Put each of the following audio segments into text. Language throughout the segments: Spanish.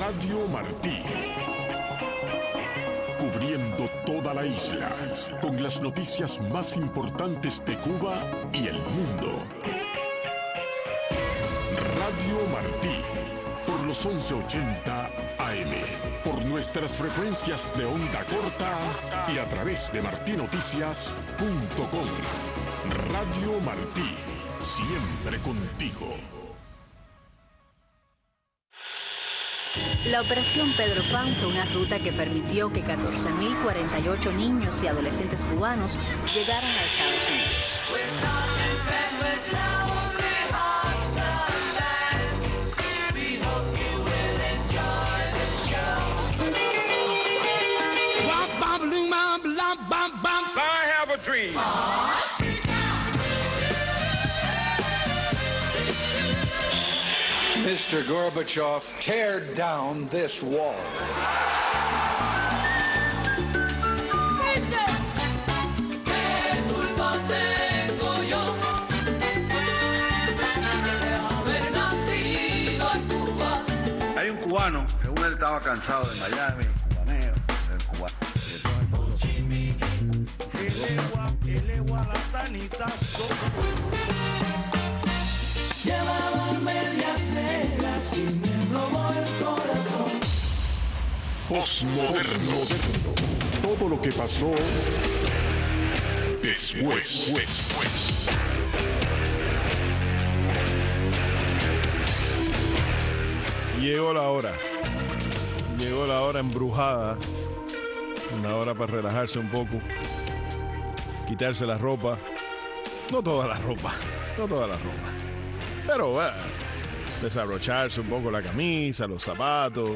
Radio Martí. Cubriendo toda la isla, con las noticias más importantes de Cuba y el mundo. Radio Martí, por los 1180 AM, por nuestras frecuencias de onda corta y a través de martinoticias.com. Radio Martí, siempre contigo. La Operación Pedro Pan fue una ruta que permitió que 14.048 niños y adolescentes cubanos llegaran a Estados Unidos. I have a dream. Mr. Gorbachev, tear down this wall. Hay un cubano, según él estaba cansado de Miami, cubaneo, del cubano. Llevaba medias negras y me robó el corazón. Postmoderno. Todo lo que pasó después. Llegó la hora embrujada, una hora para relajarse un poco, quitarse la ropa, no toda la ropa, pero bueno, desabrocharse un poco la camisa, los zapatos.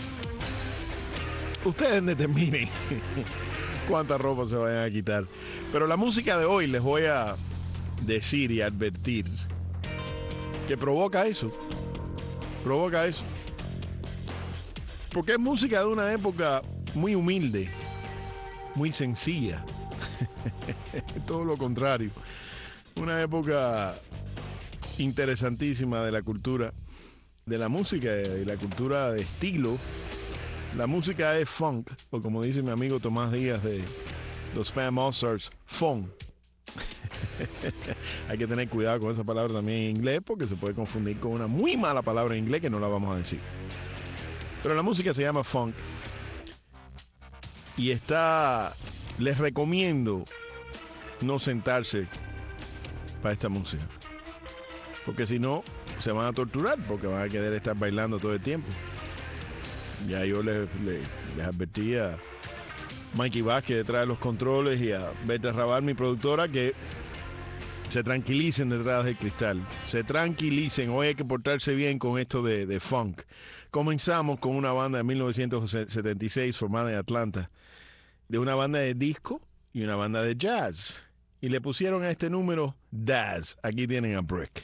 Ustedes determinen cuánta ropa se vayan a quitar, pero la música de hoy les voy a decir y advertir que provoca eso. Porque es música de una época muy humilde, muy sencilla. Todo lo contrario. Una época interesantísima de la cultura, de la música y la cultura de estilo. La música es funk, o como dice mi amigo Tomás Díaz de los Spam All-Stars, funk. Hay que tener cuidado con esa palabra también en inglés porque se puede confundir con una muy mala palabra en inglés que no la vamos a decir. Pero la música se llama funk y les recomiendo no sentarse para esta música, porque si no se van a torturar porque van a querer estar bailando todo el tiempo. Ya yo les advertí a Mikey Vázquez detrás de los controles y a Berta Raval, mi productora, que se tranquilicen detrás del cristal. Se tranquilicen. Hoy hay que portarse bien con esto de funk. Comenzamos con una banda de 1976 formada en Atlanta, de una banda de disco y una banda de jazz. Y le pusieron a este número Daz. Aquí tienen a Brick.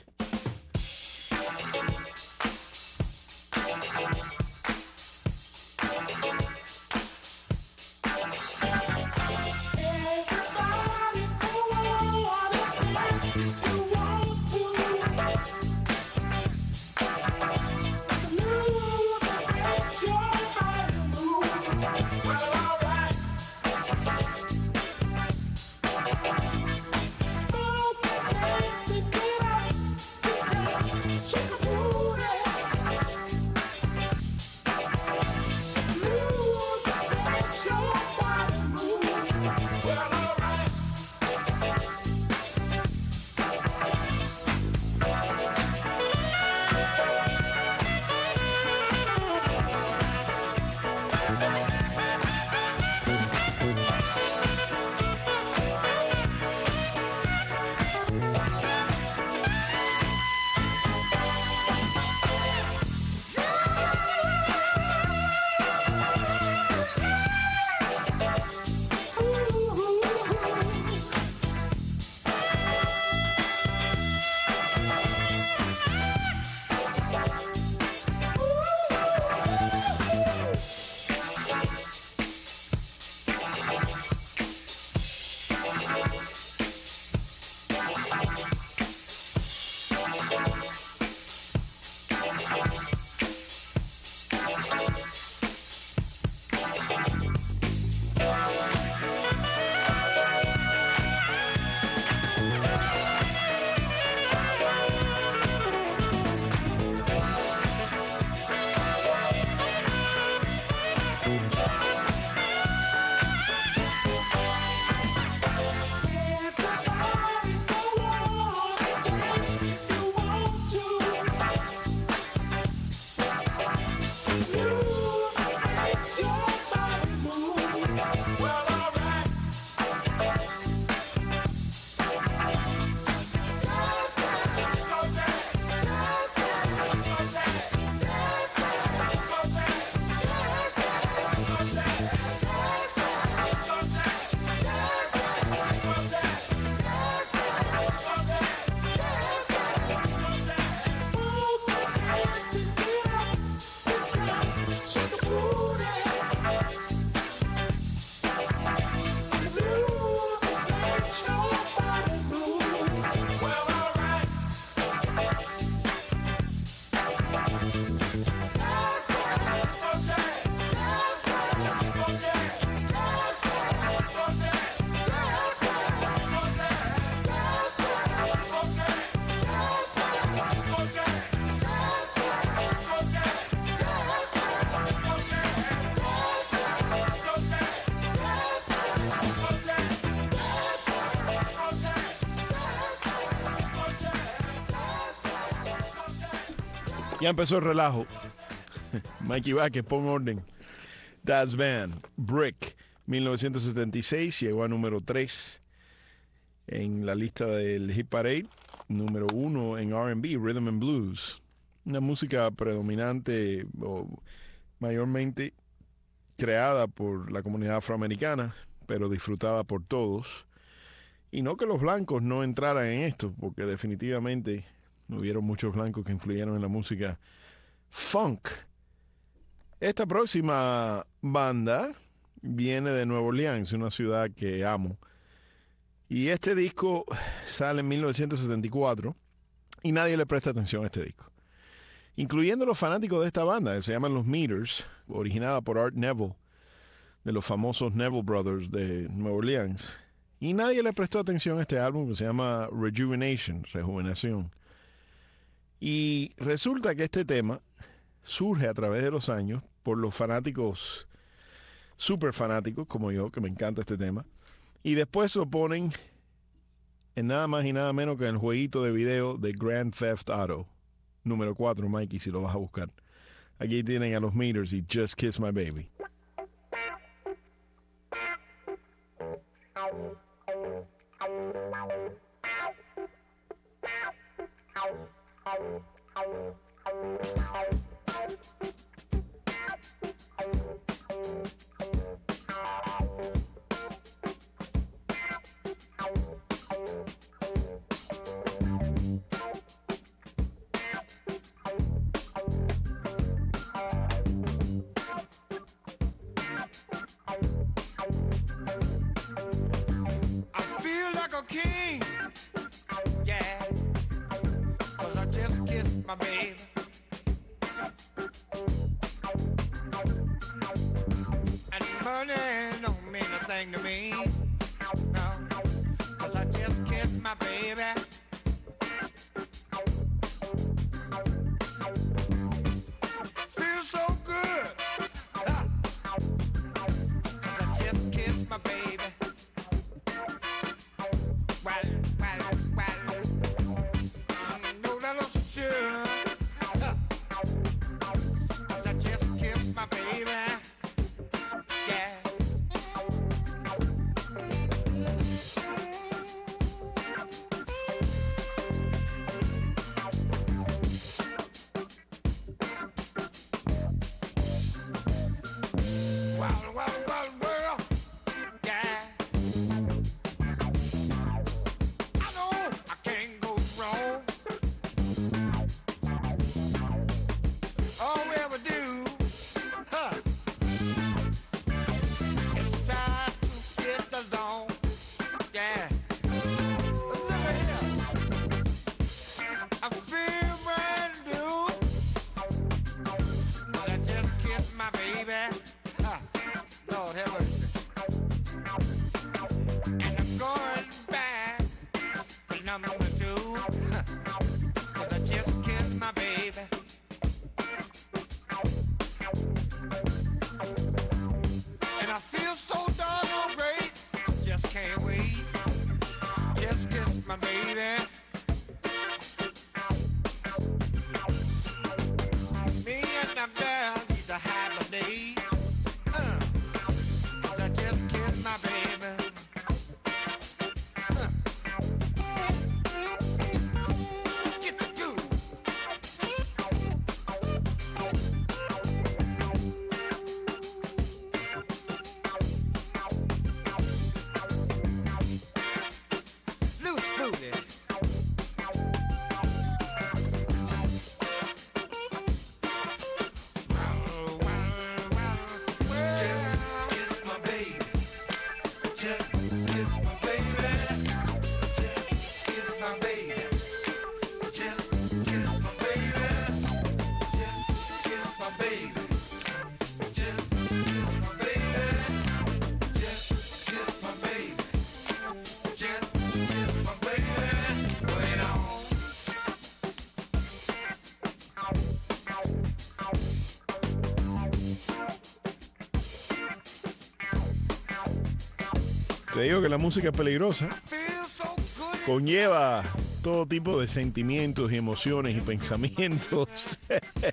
Ya empezó el relajo. Mikey Vázquez, pon orden. Das Band, Brick, 1976, llegó a número 3 en la lista del Hit Parade, número 1 en R&B, Rhythm and Blues. Una música predominante o mayormente creada por la comunidad afroamericana, pero disfrutada por todos. Y no que los blancos no entraran en esto, porque definitivamente hubieron muchos blancos que influyeron en la música funk. Esta próxima banda viene de Nueva Orleans, una ciudad que amo. Y este disco sale en 1974 y nadie le presta atención a este disco, incluyendo los fanáticos de esta banda, que se llaman los Meters, originada por Art Neville, de los famosos Neville Brothers de Nueva Orleans. Y nadie le prestó atención a este álbum que se llama Rejuvenation, Rejuvenación. Y resulta que este tema surge a través de los años por los fanáticos, super fanáticos como yo, que me encanta este tema, y después lo ponen en nada más y nada menos que en el jueguito de video de Grand Theft Auto, número 4, Mikey, si lo vas a buscar. Aquí tienen a los Meters y Just Kiss My Baby. Te digo que la música es peligrosa. Conlleva todo tipo de sentimientos y emociones y pensamientos.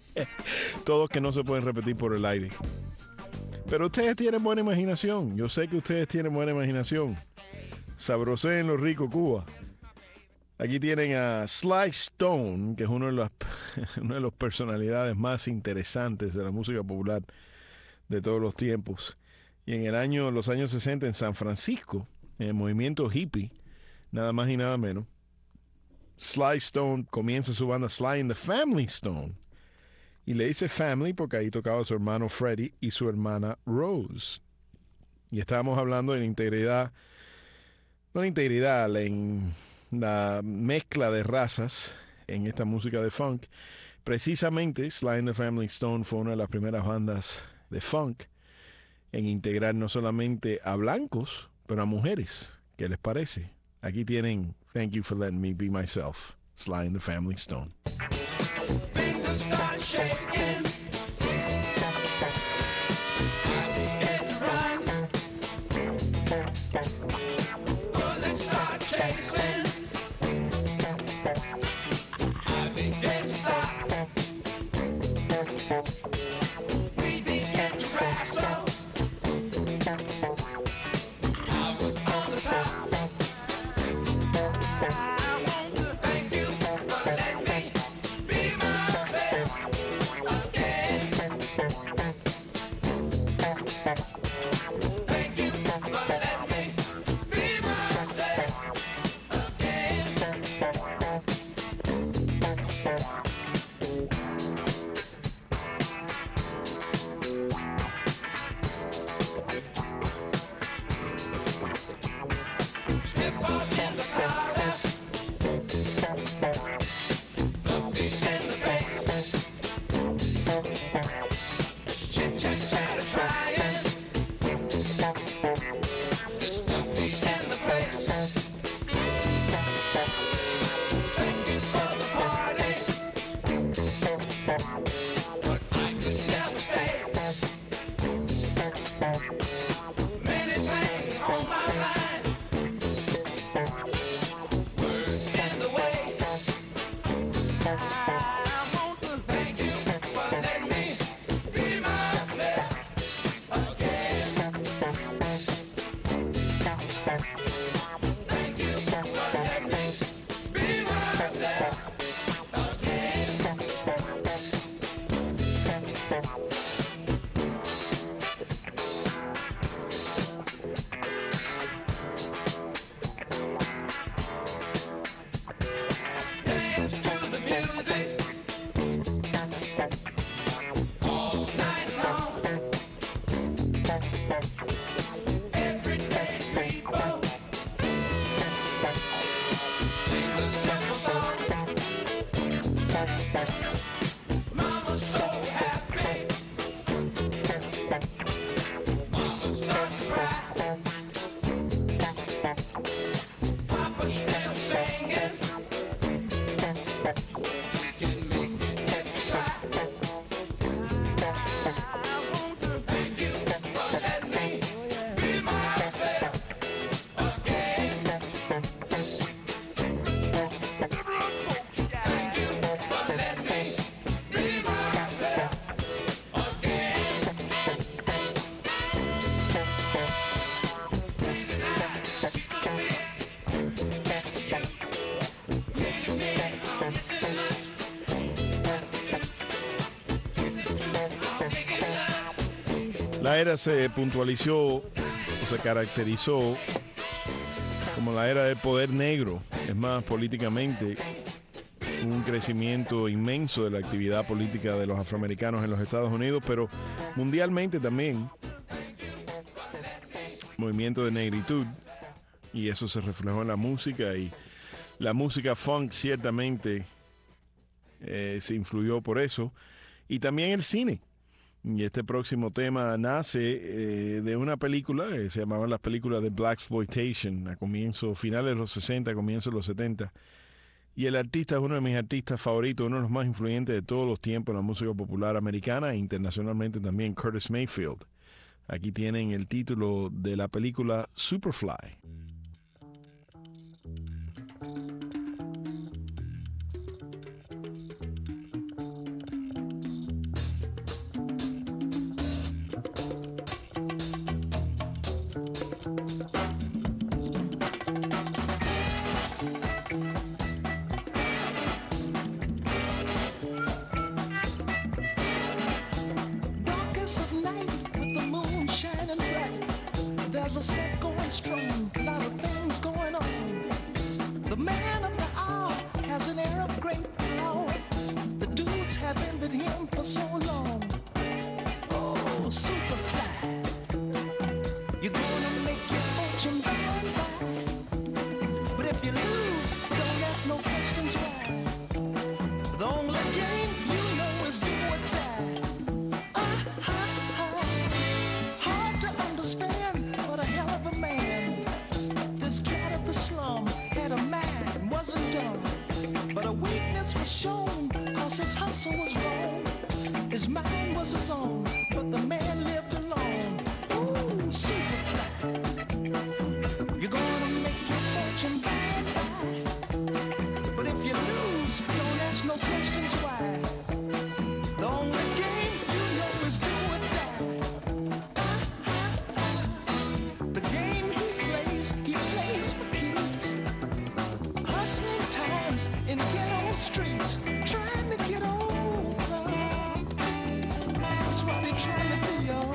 todos que no se pueden repetir por el aire. Pero ustedes tienen buena imaginación. Yo sé que ustedes tienen buena imaginación. Sabroseen lo rico, Cuba. Aquí tienen a Sly Stone, que es una de las personalidades más interesantes de la música popular de todos los tiempos. Y en los años 60 en San Francisco, en el movimiento hippie, nada más y nada menos, Sly Stone comienza su banda Sly and the Family Stone. Y le dice Family porque ahí tocaba su hermano Freddie y su hermana Rose. Y estábamos hablando de la integridad, en la mezcla de razas en esta música de funk. Precisamente Sly and the Family Stone fue una de las primeras bandas de funk en integrar no solamente a blancos, pero a mujeres. ¿Qué les parece? Aquí tienen Thank You for Letting Me Be Myself, Sly and the Family Stone. Fingers start shaking. I begin to run. Bullets start chasing. I begin to stop. We begin to wrestle. I was on the top. I want to thank you for letting me be myself again. Thank you for letting me be myself again. Step up in the collar. Look me in the face. Chit chat chatter trying. Just look me in the face. Thank you for the party, but I could never stay. Many things on my mind. Words in the way. I want to thank you for letting me be myself again. Thank you for letting me be myself again. Dance to the music all night long. Everyday people sing the simple song. Mama's so happy. Mama starts to cry. Papa's still singing. We can make it if we try. I want to thank you for letting me be myself again. Thank you for letting me be myself again. La era se puntualizó o se caracterizó como la era del poder negro. Es más, políticamente, hubo un crecimiento inmenso de la actividad política de los afroamericanos en los Estados Unidos, pero mundialmente también, movimiento de negritud, y eso se reflejó en la música, y la música funk ciertamente se influyó por eso, y también el cine. Y este próximo tema nace de una película que se llamaba las películas de Blaxploitation, finales de los 60, comienzos de los 70. Y el artista es uno de mis artistas favoritos, uno de los más influyentes de todos los tiempos en la música popular americana e internacionalmente también, Curtis Mayfield. Aquí tienen el título de la película Superfly. Superfly. You're gonna make your fortune by and by. But if you lose, don't ask no questions why. The only game you know is do or die. Hard to understand, but a hell of a man. This cat of the slum had a mind, wasn't dumb. But a weakness was shown, cause his hustle was wrong. His mind was his own, but the man lived alone. Ooh, Superfly. You're gonna make your fortune by and by. But if you lose, don't ask no questions why. The only game you know is do or die. The game he plays for keys. Hustling times in ghetto streets, trying to get over. That's what they're trying to do, y'all.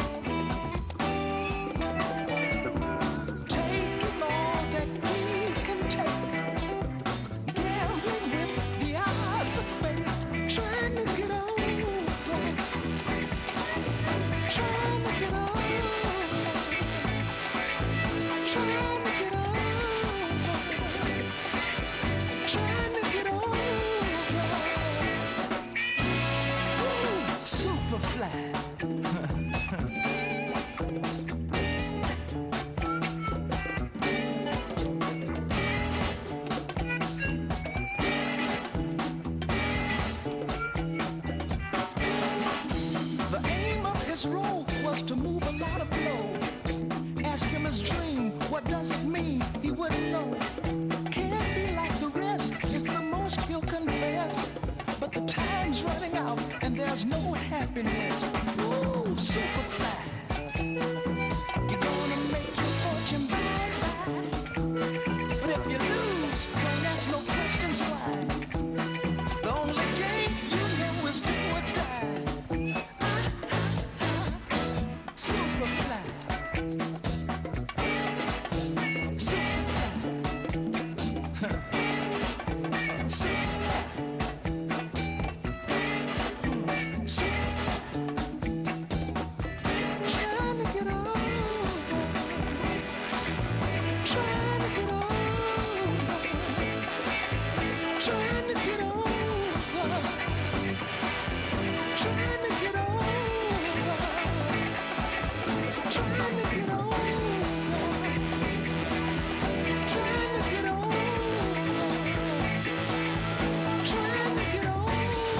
Taking all that we can take, gambling with the odds of fate, trying to get over, trying to get over, trying to get over, trying to get over. Ooh, Superfly. The aim of his role was to move a lot of blow. Ask him his dream, what does it mean? He wouldn't know. Can't be like the rest, is the most he'll confess. But the time's running out and there's no happiness. Ooh, Superfly. You're gonna make your fortune by and by. But if you lose, don't ask no questions why. The only game you know is do or die. Superfly. Superfly. Superfly. Trying to get over. Trying to get over. Trying to get over. Trying to get over. Trying to get over. Trying to get over. Trying to get over. Trying to get over. Trying to get over.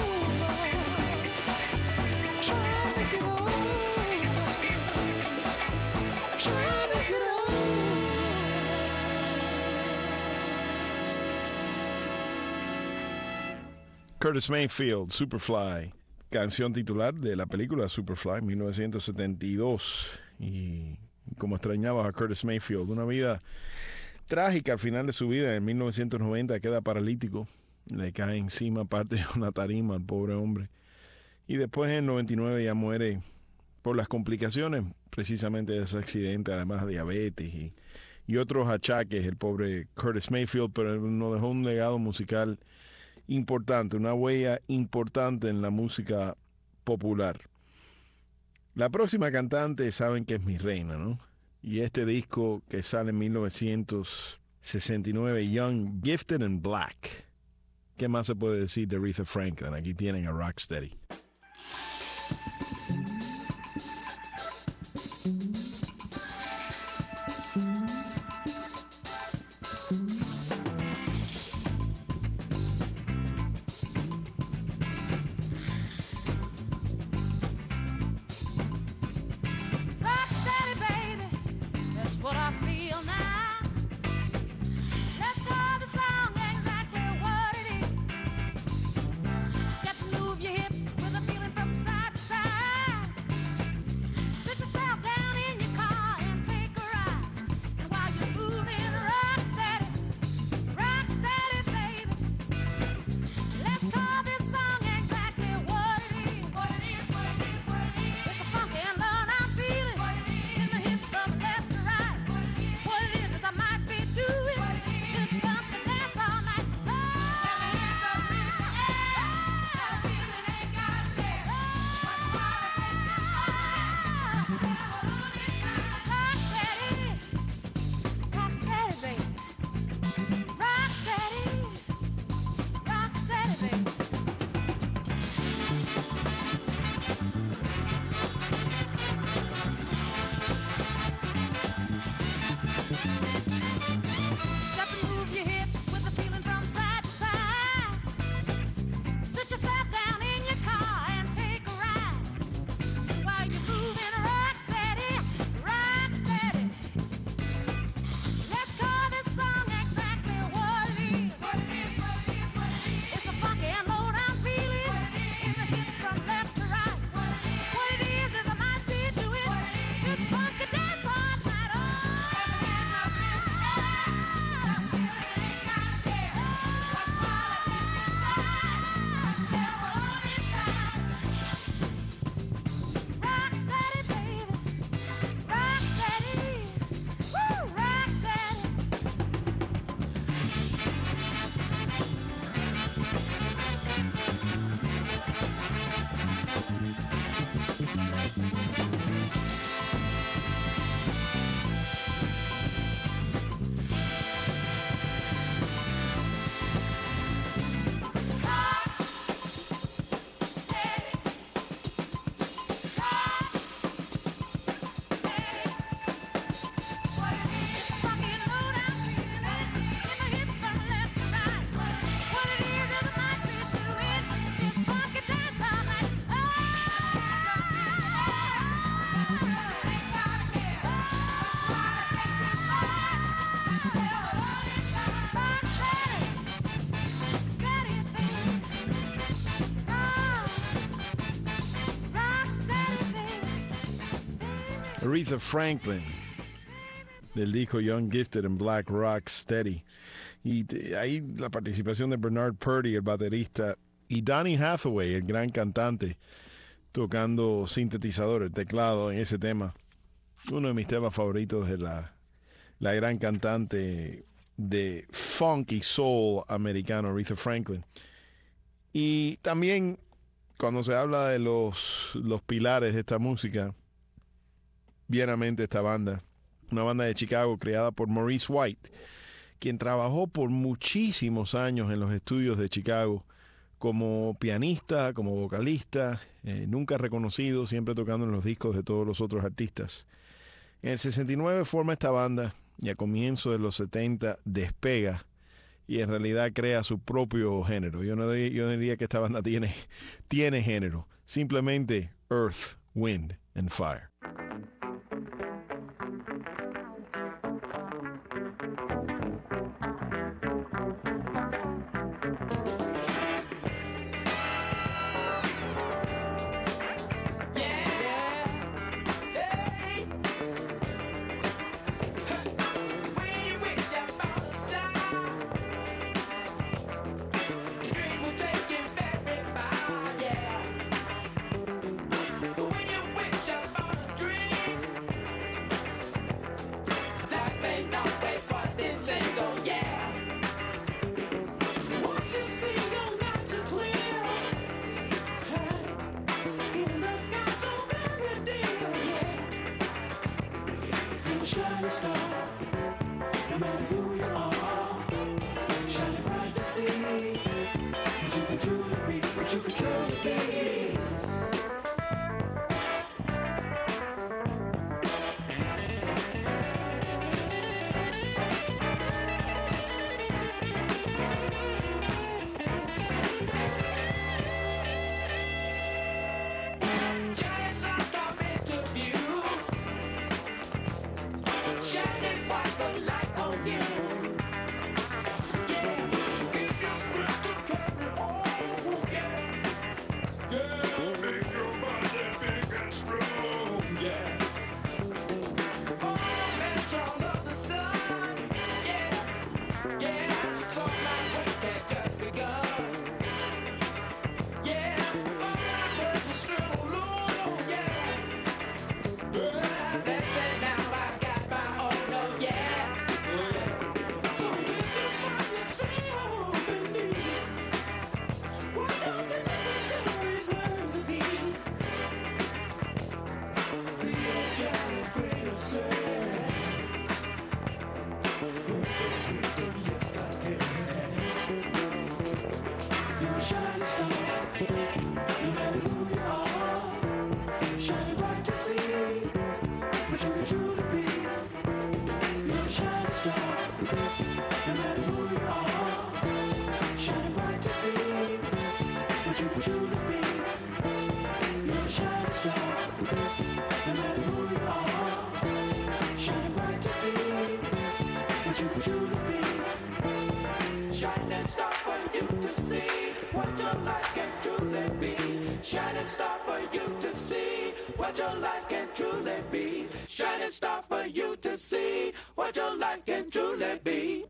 Curtis Mayfield, Superfly, canción titular de la película Superfly, 1972. Y como extrañabas a Curtis Mayfield, una vida trágica al final de su vida. En 1990 queda paralítico, le cae encima parte de una tarima al pobre hombre. Y después en el 99 ya muere por las complicaciones precisamente de ese accidente, además de diabetes y otros achaques, el pobre Curtis Mayfield, pero nos dejó un legado musical importante, una huella importante en la música popular. La próxima cantante saben que es mi reina, ¿no? Y este disco que sale en 1969, Young, Gifted and Black. ¿Qué más se puede decir de Aretha Franklin? Aquí tienen a Rocksteady. Rocksteady, baby, that's what I feel now. Let's call the song exactly what it is. Step, move your hips with a Aretha Franklin, del disco Young, Gifted and Black Rock Steady. Y ahí la participación de Bernard Purdy, el baterista, y Donny Hathaway, el gran cantante, tocando sintetizador, el teclado en ese tema. Uno de mis temas favoritos de la gran cantante de funk y soul americano, Aretha Franklin. Y también, cuando se habla de los pilares de esta música, viene a mente esta banda, una banda de Chicago creada por Maurice White, quien trabajó por muchísimos años en los estudios de Chicago como pianista, como vocalista, nunca reconocido, siempre tocando en los discos de todos los otros artistas. En el 69 forma esta banda y a comienzos de los 70 despega y en realidad crea su propio género. Yo no diría que esta banda tiene género, simplemente Earth, Wind and Fire. What your life can truly be. Shining star for you to see what your life can truly be.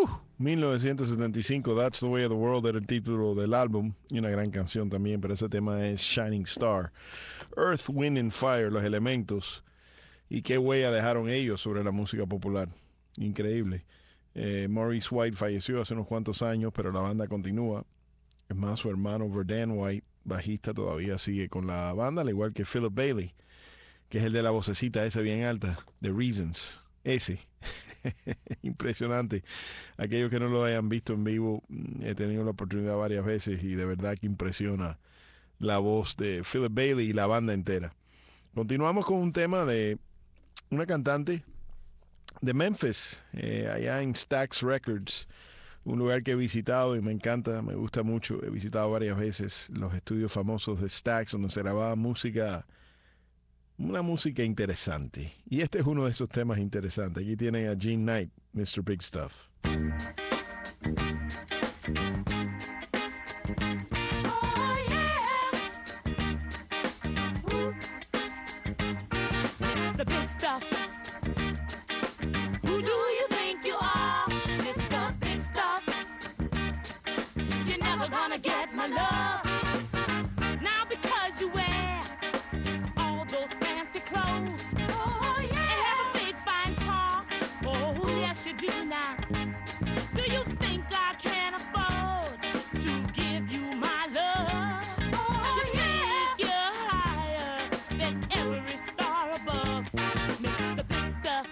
1975, That's the Way of the World era el título del álbum y una gran canción también, pero ese tema es Shining Star. Earth, Wind and Fire, los elementos, y qué huella dejaron ellos sobre la música popular. Increíble. Maurice White falleció hace unos cuantos años, pero la banda continúa. Es más, su hermano Verdan White, bajista, todavía sigue con la banda, al igual que Philip Bailey, que es el de la vocecita esa bien alta, The Reasons. Ese. Impresionante. Aquellos que no lo hayan visto en vivo, he tenido la oportunidad varias veces y de verdad que impresiona la voz de Philip Bailey y la banda entera. Continuamos con un tema de una cantante de Memphis, allá en Stax Records, un lugar que he visitado y me encanta, me gusta mucho. He visitado varias veces los estudios famosos de Stax, donde se grababa música, una música interesante. Y este es uno de esos temas interesantes. Aquí tienen a Gene Knight, Mr. Big Stuff. Mr. Big Stuff. Who do you think you are, Mr. Big Stuff? You're never gonna get my love. Now because you wear all those fancy clothes, oh yeah, and have a big fine car, oh yes you do now. Do you think I can afford to give you my love? Oh you think you're higher than every star above, Mr. Big Stuff?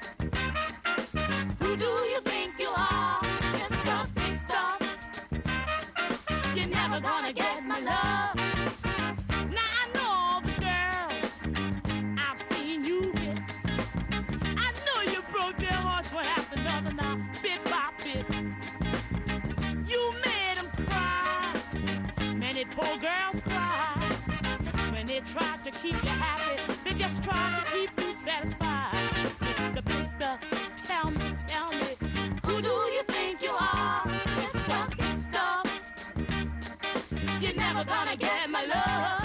Who do you think you are, Mr. Big Stuff? You're never gonna get my love. Now I know all the girls I've seen you with. I know you broke their hearts one after another now, bit by bit. You made them cry. Many poor girls cry. When they try to keep you happy, they just try to keep you satisfied. Mr. Big Stuff, tell me, who do you think you are, Mr. Big Stuff? You're never gonna get my love.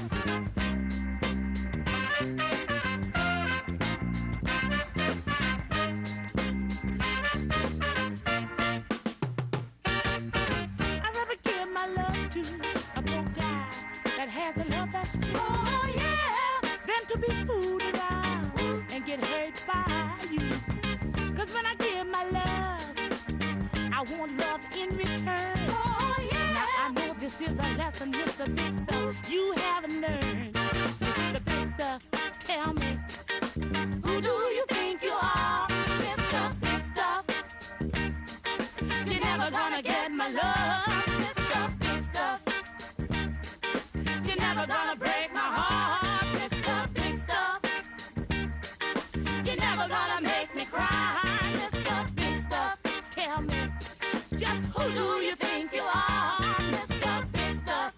I'd rather give my love to a broke guy that has a love that's true, oh yeah, than to be fooled around and get hurt by you. Cause when I give my love, I want love in return. Oh yeah. Now I know this is a lesson, Mr. Big Stuff, you haven't learned. Mr. Big Stuff, tell me, who do you think you are, Mr. Big Stuff? You're never gonna get my love, Mr. Big Stuff. You're never gonna break my heart, Mr. Big Stuff. You're never gonna make me cry, Mr. Big Stuff. Tell me, just who do you think you are, Mr. Big Stuff?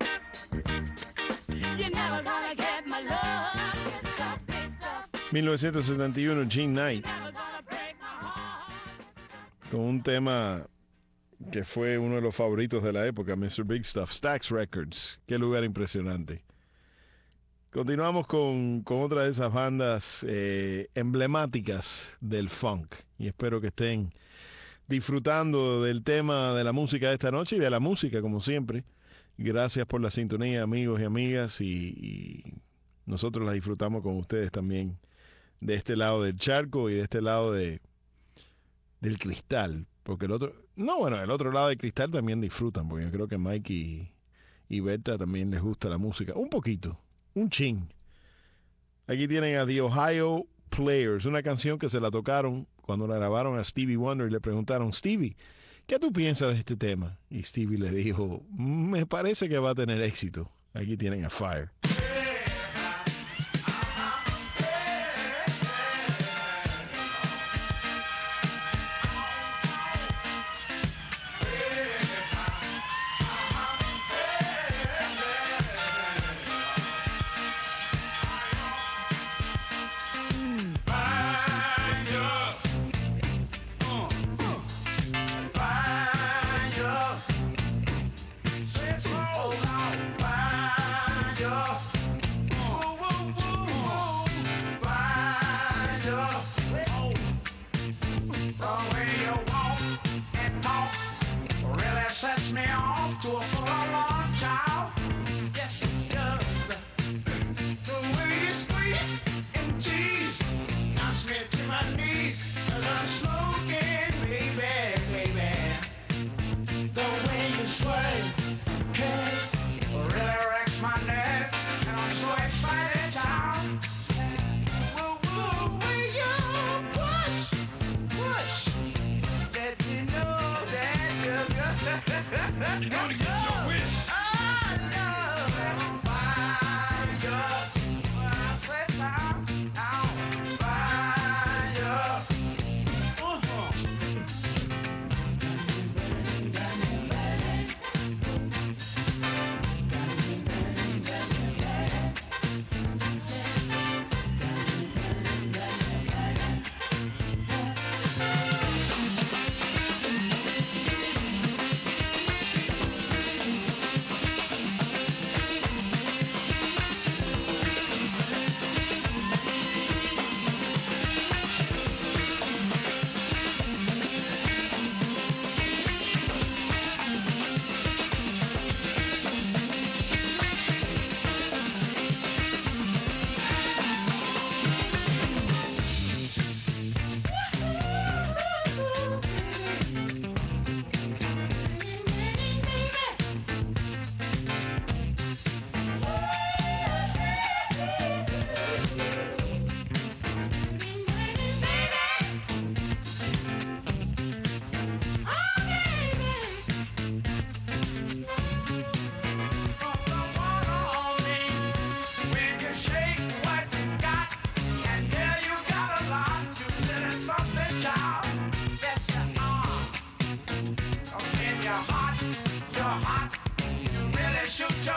You're never gonna get my love, Mr. Big Stuff. 1971, Gene Knight, Never gonna break my heart. con un tema que fue uno de los favoritos de la época, Mr. Big Stuff, Stax Records. Qué lugar impresionante. Continuamos con otra de esas bandas emblemáticas del funk. Y espero que estén disfrutando del tema de la música de esta noche y de la música, como siempre. Gracias por la sintonía, amigos y amigas. Y nosotros la disfrutamos con ustedes también de este lado del charco y de este lado del cristal. Porque el otro lado del cristal también disfrutan, porque yo creo que Mike y Berta también les gusta la música. Un poquito, un chin. Aquí tienen a The Ohio Players, una canción que se la tocaron cuando la grabaron a Stevie Wonder y le preguntaron, Stevie, ¿qué tú piensas de este tema? Y Stevie le dijo, me parece que va a tener éxito. Aquí tienen a Fire. Sets me off to a full-on child. Yes, it does. The way you squeeze and tease knocks me to my knees as I'm smoking, baby, baby. The way you sway, okay, really wrecks my nerves, and I'm so excited, child. Will you push, let me know that you're you're gonna get your wish. I love fire. When I say time, I'm fire.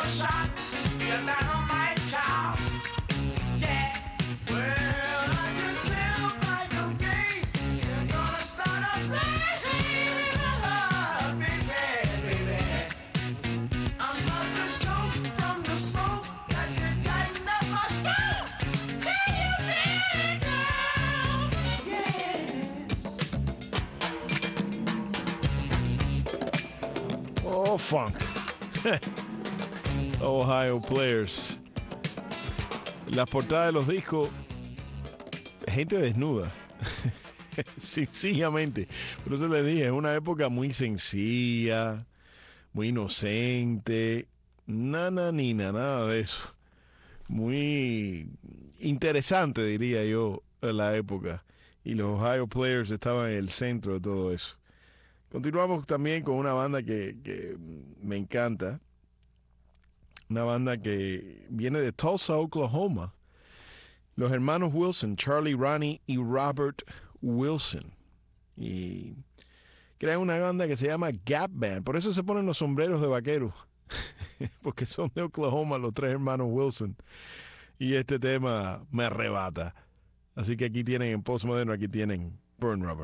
your shot, you're dynamite child. Yeah, well, I can tell by your game, you're gonna start a flame, baby. I'm not the joke from the smoke that can tighten up my skull. Can you feel it now? Yeah. Oh, funk. Ohio Players. Las portadas de los discos, gente desnuda. Sencillamente. Por eso les dije, es una época muy sencilla, muy inocente. Nada de eso. Muy interesante, diría yo, la época. Y los Ohio Players estaban en el centro de todo eso. Continuamos también con una banda que me encanta. Una banda que viene de Tulsa, Oklahoma. Los hermanos Wilson, Charlie, Ronnie y Robert Wilson. Y crean una banda que se llama Gap Band. Por eso se ponen los sombreros de vaqueros. Porque son de Oklahoma los tres hermanos Wilson. Y este tema me arrebata. Así que aquí tienen en Postmoderno, aquí tienen Burn Rubber.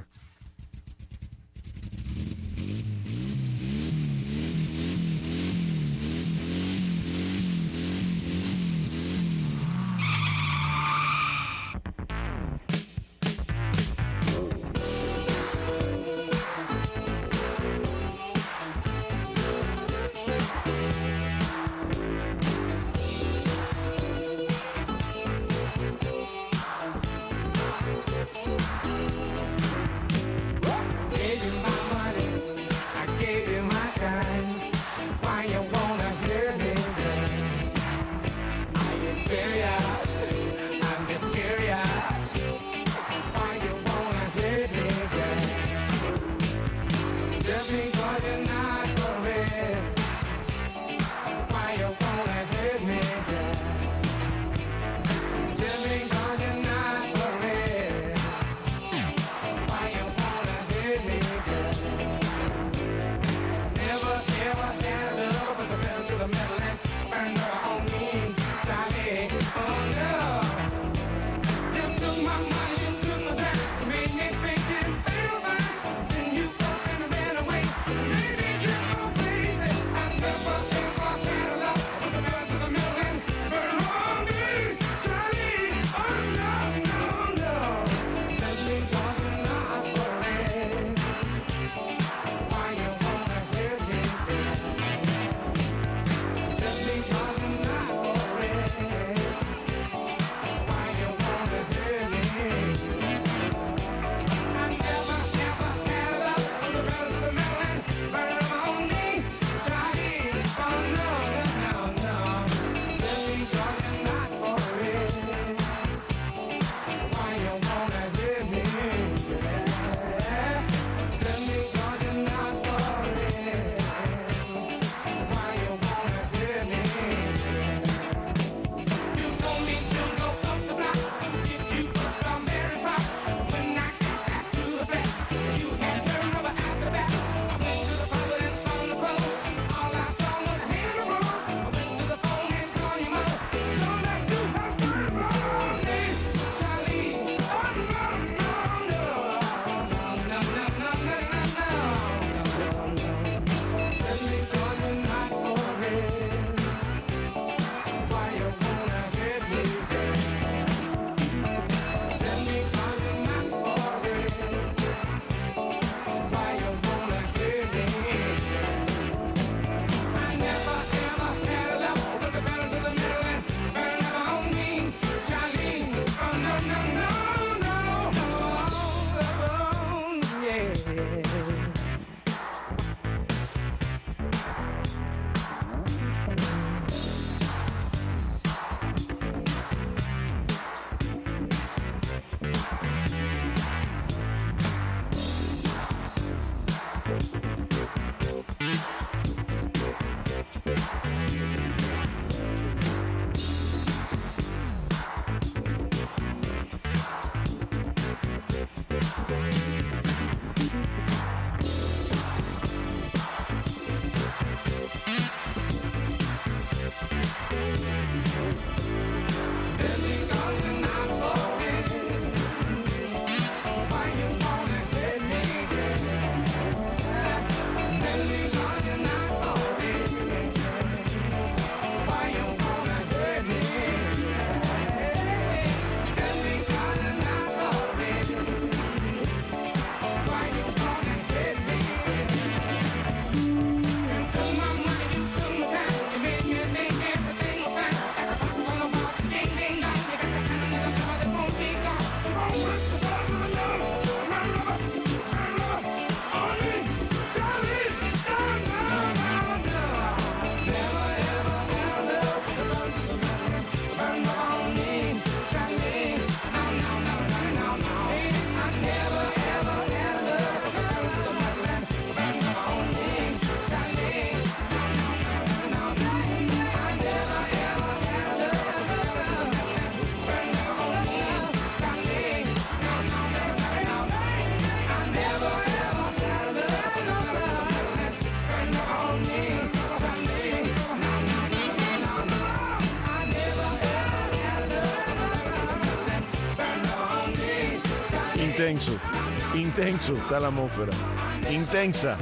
Intenso. Intenso está la atmósfera. Intensa.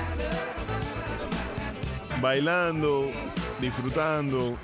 Bailando, disfrutando.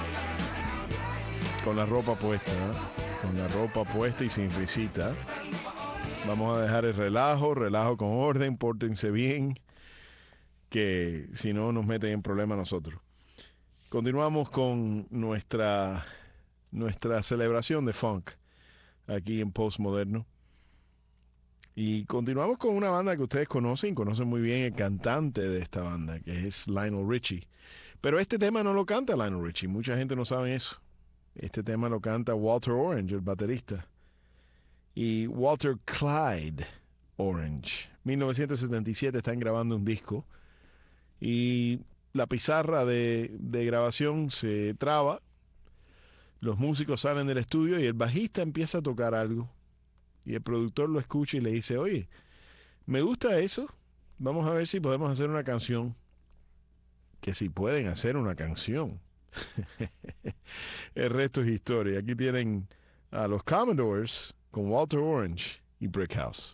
Con la ropa puesta, ¿eh? Con la ropa puesta y sin risita. Vamos a dejar el relajo con orden, pórtense bien, que si no nos meten en problemas nosotros. Continuamos con nuestra celebración de funk aquí en Postmoderno. Y continuamos con una banda que ustedes conocen muy bien el cantante de esta banda, que es Lionel Richie. Pero este tema no lo canta Lionel Richie, mucha gente no sabe eso. Este tema lo canta Walter Orange, el baterista. Y Walter Clyde Orange. 1977 están grabando un disco y la pizarra de grabación se traba. Los músicos salen del estudio y el bajista empieza a tocar algo. Y el productor lo escucha y le dice, oye, me gusta eso. Vamos a ver si podemos hacer una canción. Que si pueden hacer una canción. El resto es historia. Aquí tienen a los Commodores con Walter Orange y Brick House.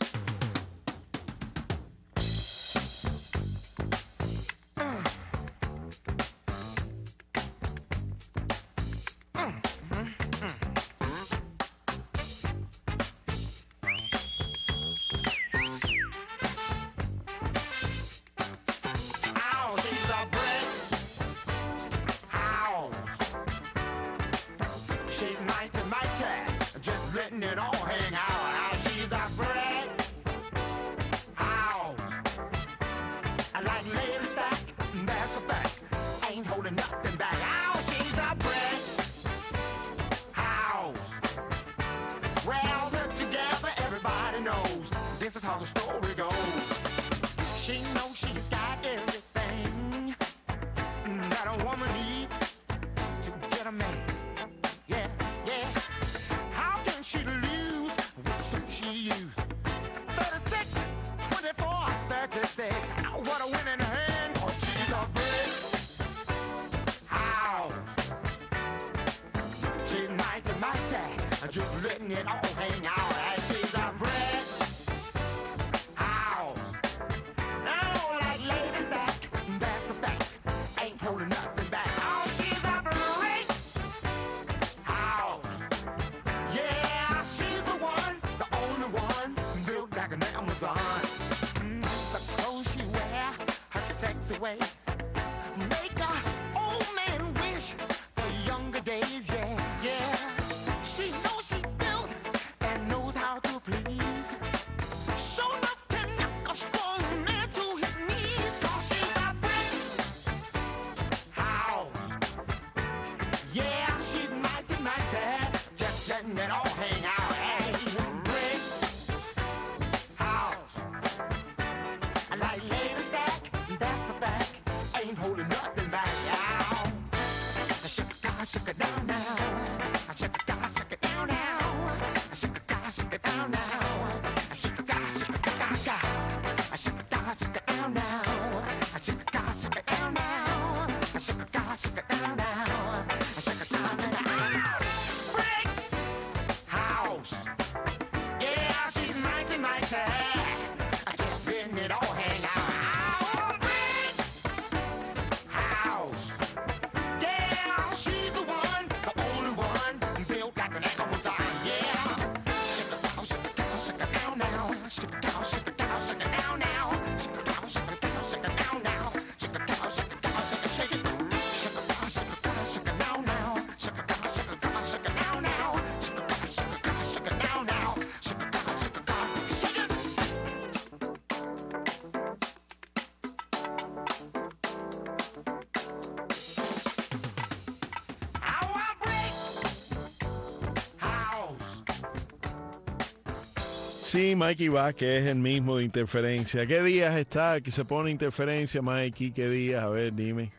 Sí, Mikey Vázquez es el mismo de Interferencia. ¿Qué días está que se pone Interferencia, Mikey? ¿Qué días? A ver, dime.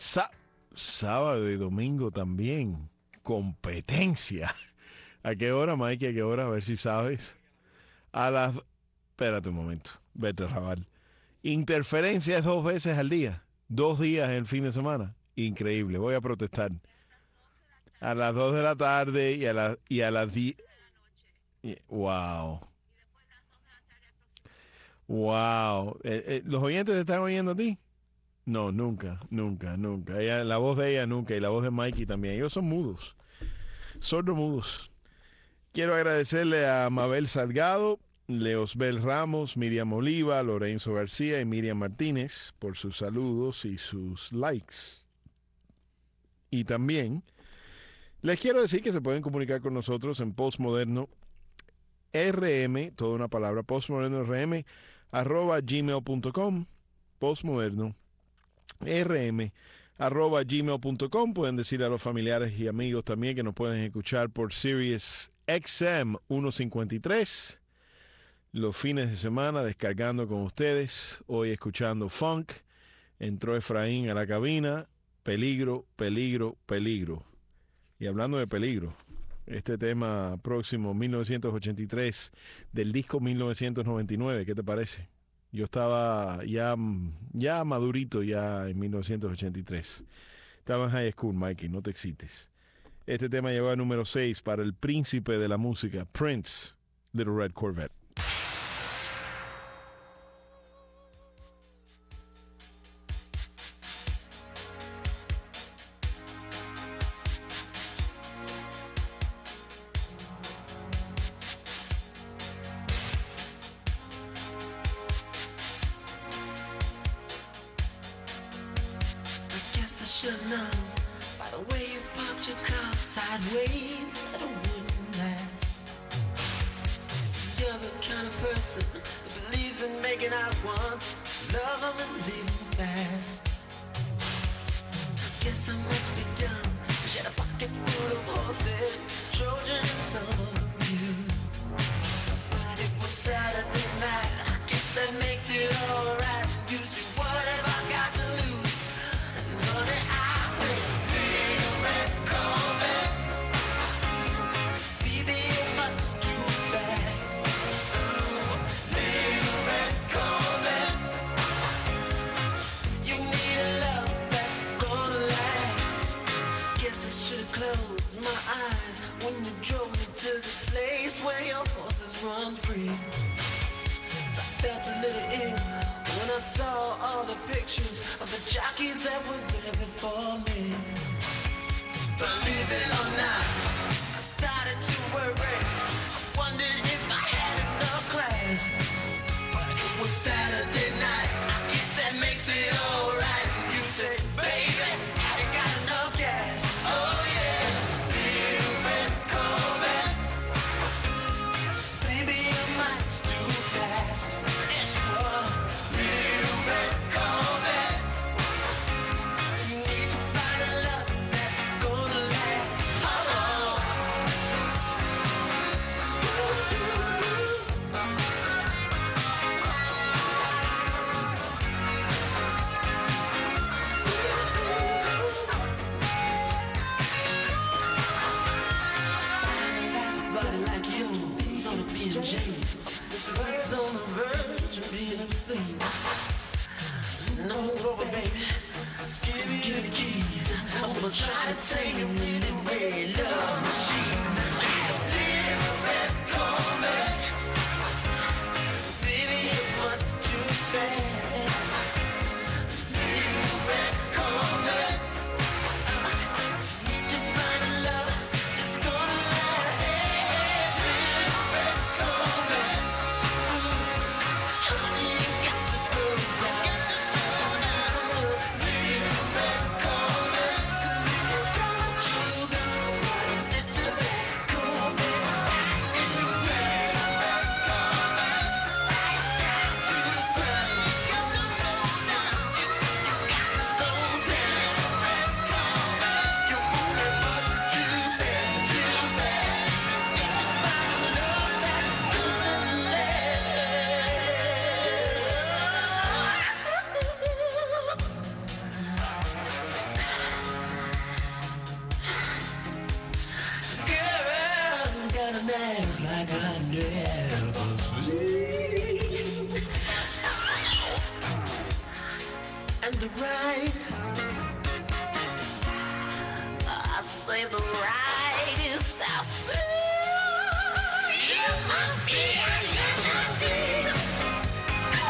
Sábado y domingo también. Competencia. ¿A qué hora, Mikey? ¿A qué hora? A ver si sabes. A las... Espérate un momento. Vete, Raval. Interferencia es 2 veces al día. 2 días en el fin de semana. Increíble. Voy a protestar. A las 2 de la tarde y a las 10... Wow. Wow. ¿Los oyentes te están oyendo a ti? No, nunca. La voz de ella nunca, y la voz de Mikey también. Ellos son mudos, sordomudos. Quiero agradecerle a Mabel Salgado, Leosbel Ramos, Miriam Oliva, Lorenzo García y Miriam Martínez por sus saludos y sus likes. Y también les quiero decir que se pueden comunicar con nosotros en Postmoderno RM, toda una palabra, Postmoderno RM, @gmail.com, Postmoderno RM, @gmail.com. Pueden decir a los familiares y amigos también que nos pueden escuchar por Sirius XM 153 los fines de semana, descargando con ustedes. Hoy escuchando funk. Entró Efraín a la cabina. Peligro, peligro, peligro. Y hablando de peligro, este tema próximo, 1983, del disco 1999, ¿qué te parece? Yo estaba ya madurito ya en 1983. Estaba en high school, Mikey, no te excites. Este tema llegó a número 6 para el príncipe de la música, Prince, Little Red Corvette. Should know by the way you popped your car sideways that it wouldn't last. See, you're the kind of person that believes in making out once, love them and leave them fast. Guess I must be dumb. She had a pocket full of horses, Trojan and some of them used. But it was Saturday night. I guess that makes it alright. You see, what have I got to lose? Honey, I say, little red Corvette, baby, you're much too fast. Little red Corvette, you need a love that's gonna last. Guess I should've closed my eyes when you drove me to the place where your horses run free. 'Cause I felt a little ill when I saw all the pictures of the jockeys that were there before me. Believe it or not, I started to worry. I wondered if I had enough class. But it was Saturday night, I guess that makes it alright. You say, baby, have you got enough gas? Oh yeah, little red Corvette, baby, you're much too fast. Yes, you are. Little red Corvette, you need to find a love that's gonna last. Oh, body like yours ought to be in chains. It's on the verge of being obscene. No, over, baby. Give me the keys. I'm gonna try to tame you in the red love machine. Little red Corvette, baby, you're much too fast. Little red Corvette, need to find a love that's gonna last. Little red Corvette, honey, you got to slow down. Little red Corvette, 'cause if you don't, you go. Little red Corvette, little red Corvette, right down to the ground. You got to slow down. You got to slow down. Red Corvette, you're moving much too fast, too fast. Need to find a love that's gonna Girl, got an ass like I never seen. And the ride, I say the ride is so smooth. You must be a limousine.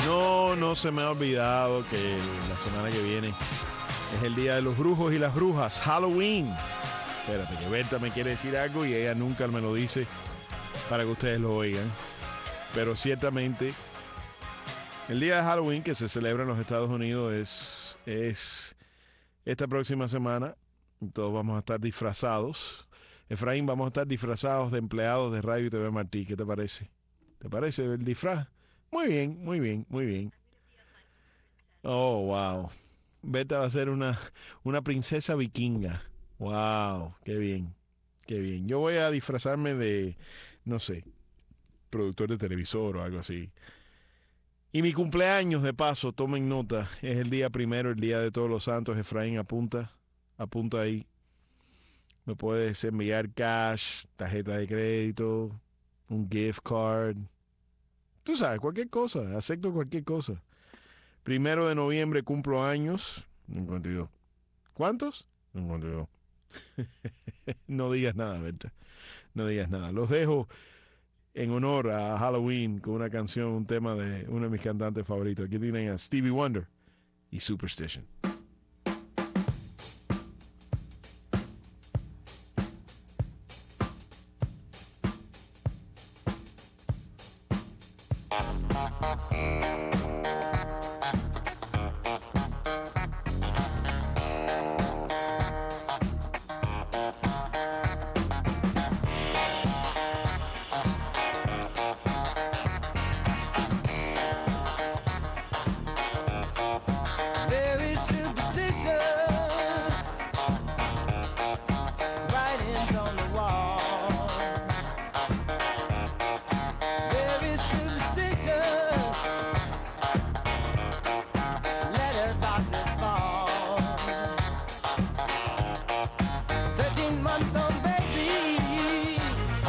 No se me ha olvidado que la semana que viene es el Día de los Brujos y las Brujas, Halloween. Espérate, que Berta me quiere decir algo y ella nunca me lo dice para que ustedes lo oigan. Pero ciertamente, el día de Halloween que se celebra en los Estados Unidos es esta próxima semana. Todos vamos a estar disfrazados. Efraín, vamos a estar disfrazados de empleados de Radio y TV Martí. ¿Qué te parece? ¿Te parece el disfraz? Muy bien, muy bien, muy bien. Oh, wow. Berta va a ser una princesa vikinga. Wow, qué bien, qué bien. Yo voy a disfrazarme de, no sé, productor de televisor o algo así. Y mi cumpleaños, de paso, tomen nota, es el día primero, el día de Todos los Santos. Efraín, apunta ahí. Me puedes enviar cash, tarjeta de crédito, un gift card. Tú sabes, cualquier cosa, acepto cualquier cosa. 1 de noviembre cumplo años. 52. ¿Cuántos? 52. No digas nada, ¿verdad? No digas nada. Los dejo en honor a Halloween con una canción, un tema de uno de mis cantantes favoritos. Aquí tienen a Stevie Wonder y Superstition. Very superstitious, writings on the wall. Very superstitious, letters about to fall. 13-month-old baby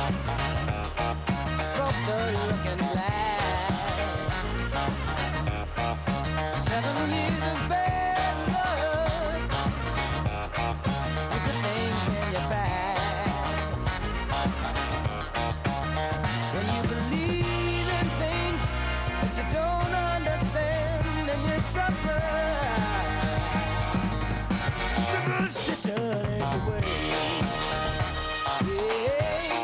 broke the looking glass. 7 years of bad luck, with the things in your past. When you believe in things that you don't understand, and you suffer. Superstition ain't the way. Yeah.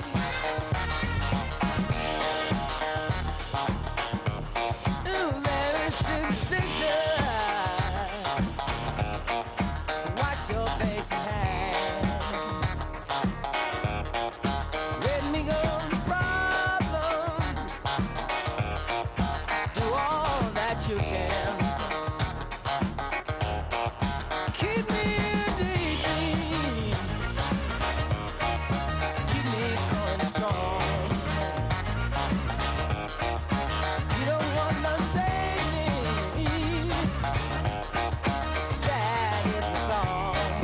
Ooh, very superstitious. Wash your face and hands. Let me go the problem. Do all that you can. Keep me in daydream. Keep me going strong. You don't want no saving. Sad is the song.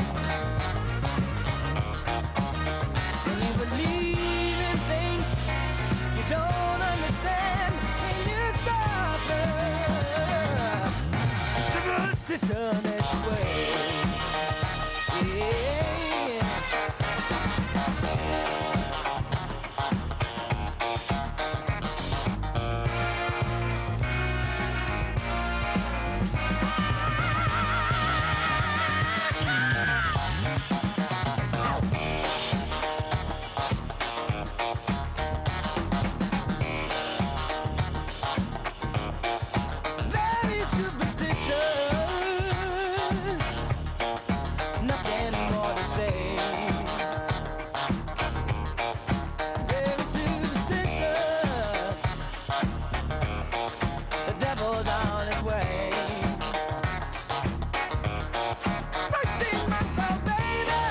When you believe in things you don't understand, and you suffer. Superstition is the way. Yeah. Very superstitious, nothing more to say. Very superstitious, the devil's on his way. 13-month-old baby,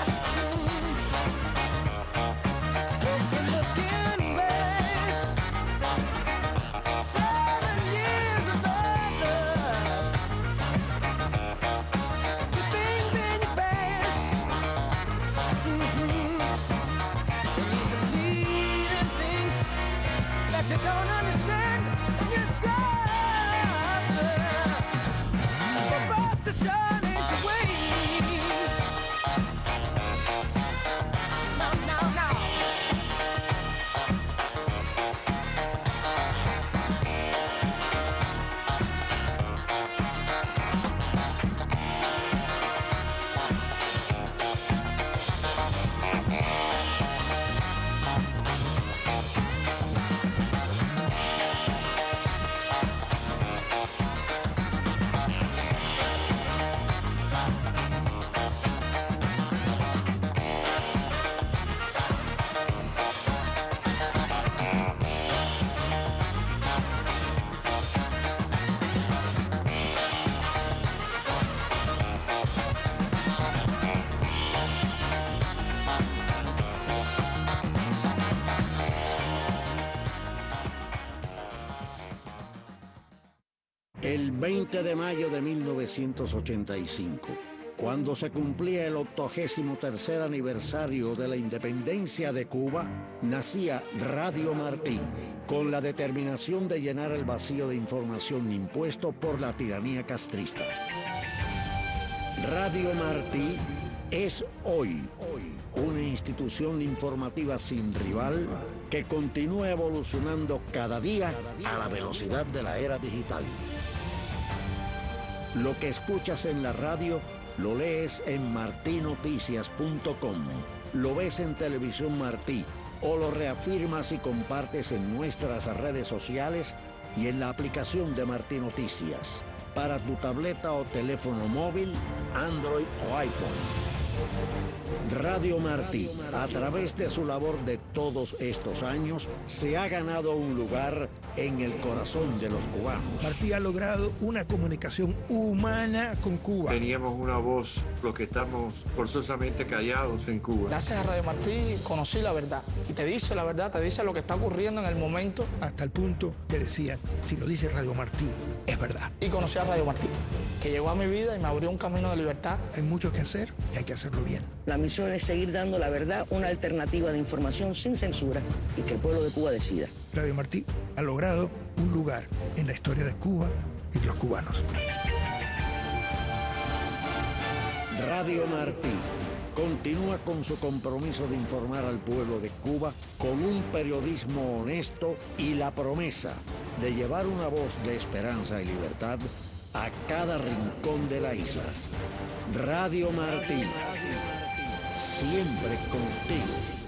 broken looking glass. 7 years of bad luck, the things in your past. When you believe in things that you don't understand, you suffer. Superstition ain't the way. No. 20 de mayo de 1985, cuando se cumplía el 83º aniversario de la independencia de Cuba, nacía Radio Martí, con la determinación de llenar el vacío de información impuesto por la tiranía castrista. Radio Martí es hoy una institución informativa sin rival que continúa evolucionando cada día a la velocidad de la era digital. Lo que escuchas en la radio lo lees en martinoticias.com, lo ves en Televisión Martí o lo reafirmas y compartes en nuestras redes sociales y en la aplicación de Martí Noticias para tu tableta o teléfono móvil, Android o iPhone. Radio Martí, a través de su labor de todos estos años, se ha ganado un lugar en el corazón de los cubanos. Martí ha logrado una comunicación humana con Cuba. Teníamos una voz, los que estamos forzosamente callados en Cuba. Gracias a Radio Martí conocí la verdad. Y te dice la verdad, te dice lo que está ocurriendo en el momento. Hasta el punto que decían, si lo dice Radio Martí, es verdad. Y conocí a Radio Martí, que llegó a mi vida y me abrió un camino de libertad. Hay mucho que hacer y hay que hacerlo bien. La misión es seguir dando la verdad, una alternativa de información sin censura y que el pueblo de Cuba decida. Radio Martí ha logrado un lugar en la historia de Cuba y de los cubanos. Radio Martí continúa con su compromiso de informar al pueblo de Cuba con un periodismo honesto y la promesa de llevar una voz de esperanza y libertad a cada rincón de la isla. Radio Martí, siempre contigo.